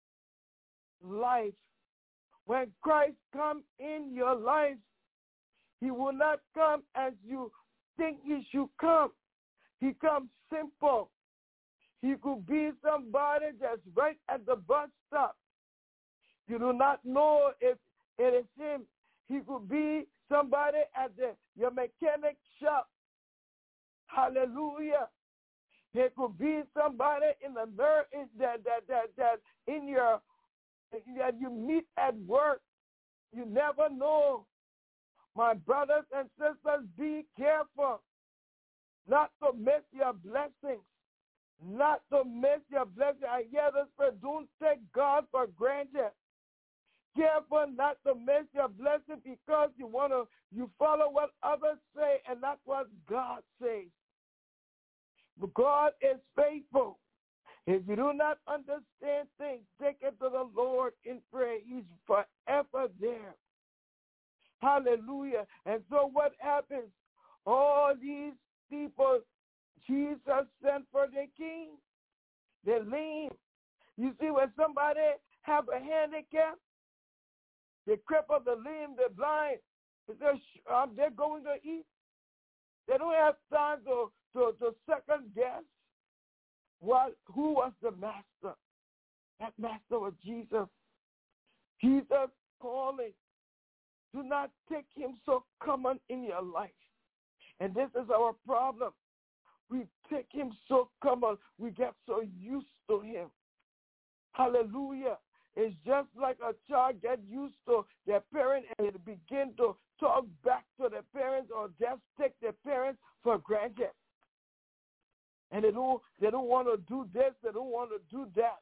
Life. When Christ comes in your life, He will not come as you think he should come. He comes simple. He could be somebody that's right at the bus stop. You do not know if it is him. He could be somebody at the, your mechanic shop. Hallelujah. He could be somebody in the that that that that in your that you meet at work. You never know. My brothers and sisters, be careful not to miss your blessings. Not to miss your blessing. I hear this, but don't take God for granted. Careful not to miss your blessing because you want to, you follow what others say and not what God says. But God is faithful. If you do not understand things, take it to the Lord in prayer. He's forever there. Hallelujah. And so what happens? All these people Jesus sent for their king. They're lame. You see, when somebody have a handicap, they cripple, the lame, they're blind, they're, um, they're going to eat. They don't have time to, to, to second guess what, who was the master. That master was Jesus. Jesus calling. Do not take him so common in your life. And this is our problem. We take him so common. We get so used to him. Hallelujah. It's just like a child get used to their parent and they begin to talk back to their parents or just take their parents for granted. And they don't, they don't want to do this. They don't want to do that.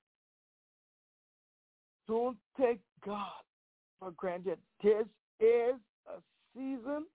Don't take God for granted. This is a season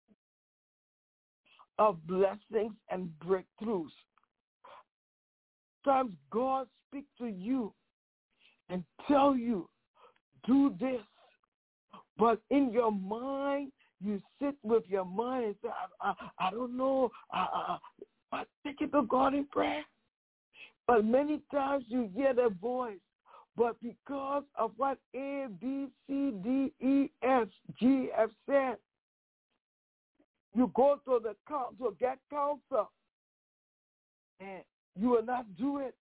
of blessings and breakthroughs. Sometimes God speaks to you and tell you, do this. But in your mind, you sit with your mind and say, I, I, I don't know. I, I, I take it to God in prayer. But many times you hear the voice. But because of what A, B, C, D, E, F, G have said, you go to the council, get counsel, and you will not do it.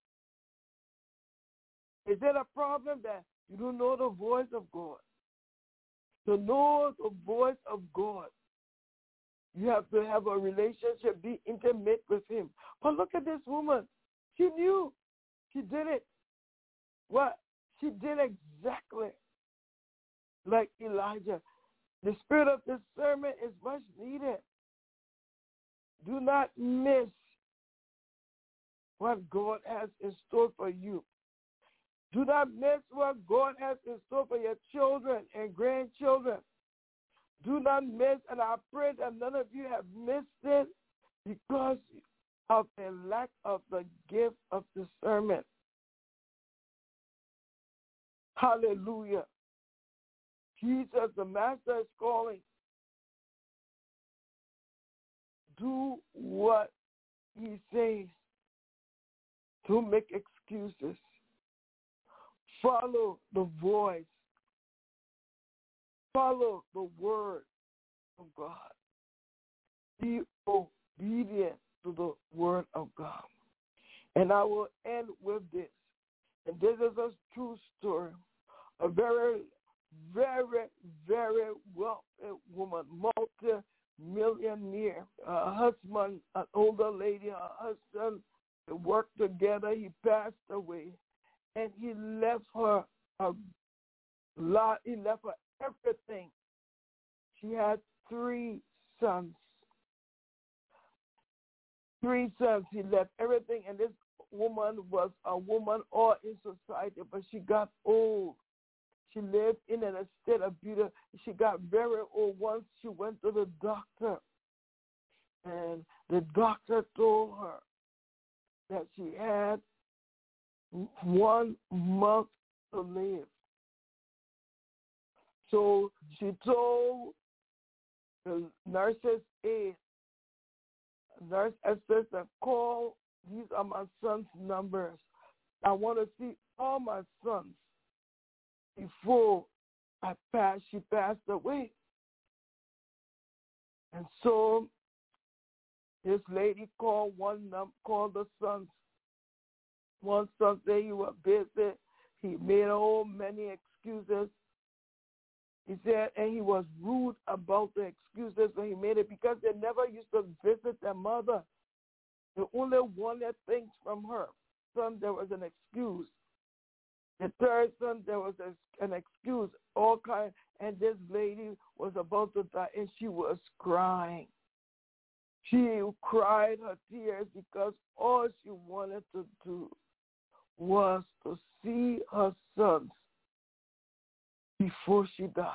Is it a problem that you don't know the voice of God? To know the voice of God, you have to have a relationship, be intimate with him. But look at this woman. She knew. She did it. What? She did exactly like Elijah. The spirit of discernment is much needed. Do not miss what God has in store for you. Do not miss what God has in store for your children and grandchildren. Do not miss, and I pray that none of you have missed it because of the lack of the gift of discernment. Hallelujah. Jesus, the Master, is calling. Do what he says. Don't make excuses. Follow the voice. Follow the word of God. Be obedient to the word of God. And I will end with this. And this is a true story. A very, very, very wealthy woman, multi-millionaire. Her husband, an older lady, her husband, they worked together. He passed away. And he left her a lot. He left her everything. She had three sons. Three sons. He left everything. And this woman was a woman all in society, but she got old. She lived in an estate of beauty. She got very old. Once she went to the doctor, and the doctor told her that she had one month to live. So she told the nurse's aide, nurse assistant, call, these are my son's numbers. I want to see all my sons before I passed. She passed away. And so this lady called one um, called the sons. One son said he was busy. He made oh many excuses. He said, and he was rude about the excuses when he made it because they never used to visit their mother. They only wanted things from her. Son, there was an excuse. The third son, there was a, an excuse, all kind. And this lady was about to die, and she was crying. She cried her tears because all she wanted to do was to see her sons before she died.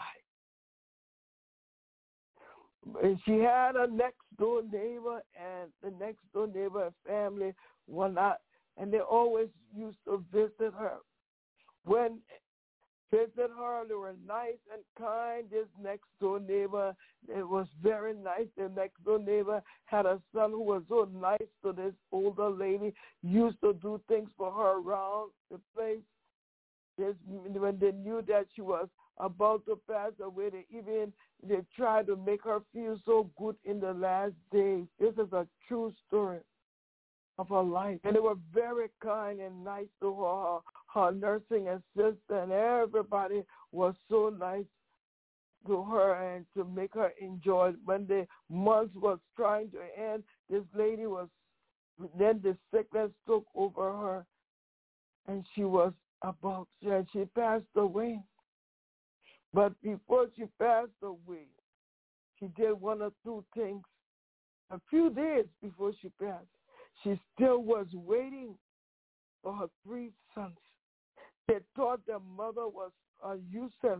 And she had a next door neighbor, and the next door neighbor and family were not, and they always used to visit her. When visit her, they were nice and kind. This next door neighbor, it was very nice. The next door neighbor had a son who was so nice to this older lady, used to do things for her around the place. This, when they knew that she was about to pass away, they even they tried to make her feel so good in the last days. This is a true story of her life. And they were very kind and nice to her, her nursing assistant, and everybody was so nice to her and to make her enjoy it. When the month was trying to end, this lady was, then the sickness took over her, and she was about, and she passed away. But before she passed away, she did one or two things. A few days before she passed, she still was waiting for her three sons. They thought their mother was a useless.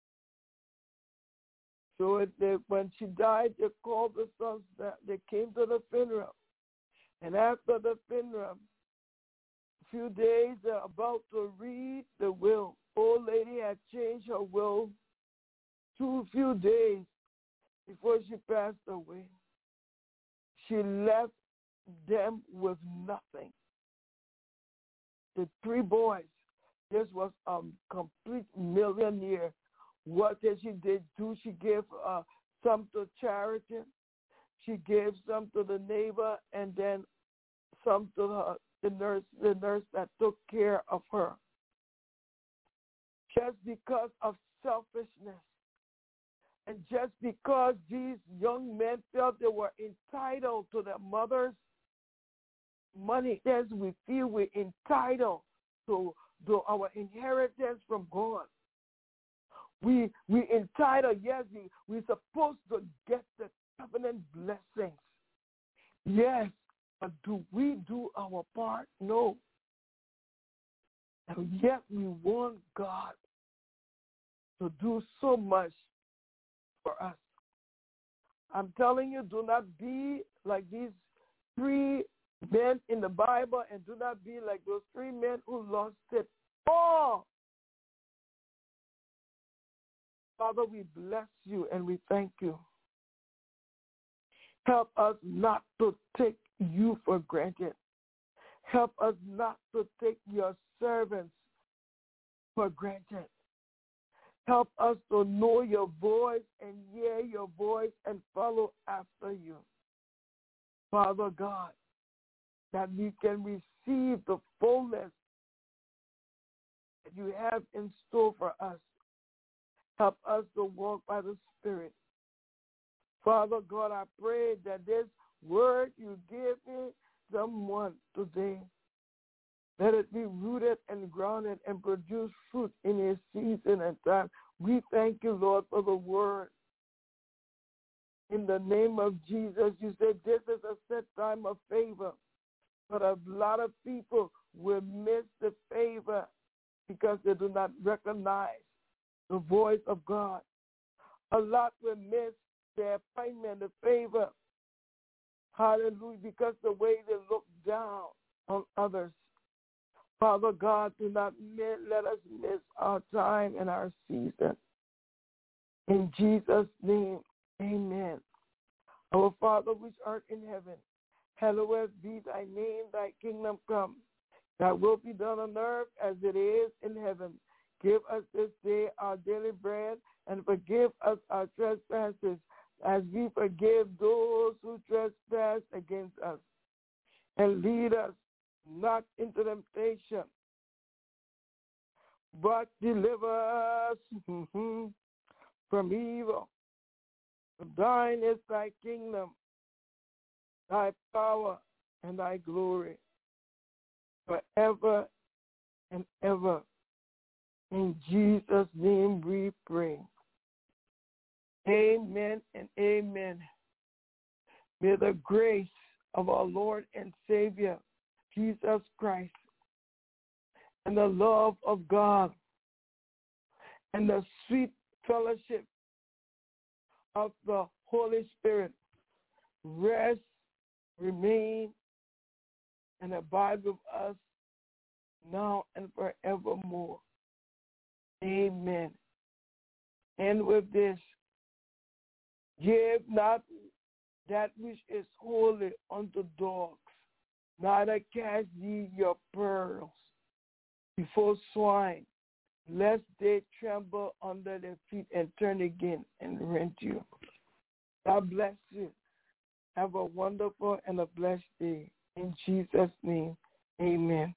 So it, they, when she died, they called the sons back. They came to the funeral. And after the funeral, a few days, they're about to read the will. Old lady had changed her will two few days before she passed away. She left them with nothing. The three boys, this was a complete millionaire. What did she did do? She gave uh, some to charity. She gave some to the neighbor, and then some to her, the nurse, the nurse that took care of her. Just because of selfishness, and just because these young men felt they were entitled to their mother's money, as we feel we're entitled to, to our inheritance from God. We we entitled, yes, we, we're supposed to get the covenant blessings. Yes, but do we do our part? No. And yet we want God to do so much for us. I'm telling you, do not be like these three men in the Bible, and do not be like those three men who lost it all. Father, we bless you and we thank you. Help us not to take you for granted. Help us not to take your servants for granted. Help us to know your voice and hear your voice and follow after you. Father God, that we can receive the fullness that you have in store for us. Help us to walk by the Spirit. Father God, I pray that this word you give me someone today, let it be rooted and grounded and produce fruit in its season and time. We thank you, Lord, for the word. In the name of Jesus, you said this is a set time of favor. But a lot of people will miss the favor because they do not recognize the voice of God. A lot will miss their appointment, the favor. Hallelujah, because the way they look down on others. Father God, do not miss, let us miss our time and our season. In Jesus' name, amen. Our Father which art in heaven, hallowed be thy name, thy kingdom come. Thy will be done on earth as it is in heaven. Give us this day our daily bread, and forgive us our trespasses, as we forgive those who trespass against us. And lead us not into temptation, but deliver us from evil. For thine is thy kingdom, thy power, and thy glory, forever and ever. In Jesus' name we pray. Amen and amen. May the grace of our Lord and Savior, Jesus Christ, and the love of God, and the sweet fellowship of the Holy Spirit rest, remain, and abide with us now and forevermore. Amen. And with this, give not that which is holy unto dogs, neither cast ye your pearls before swine, lest they tremble under their feet and turn again and rent you. God bless you. Have a wonderful and a blessed day. In Jesus' name, amen.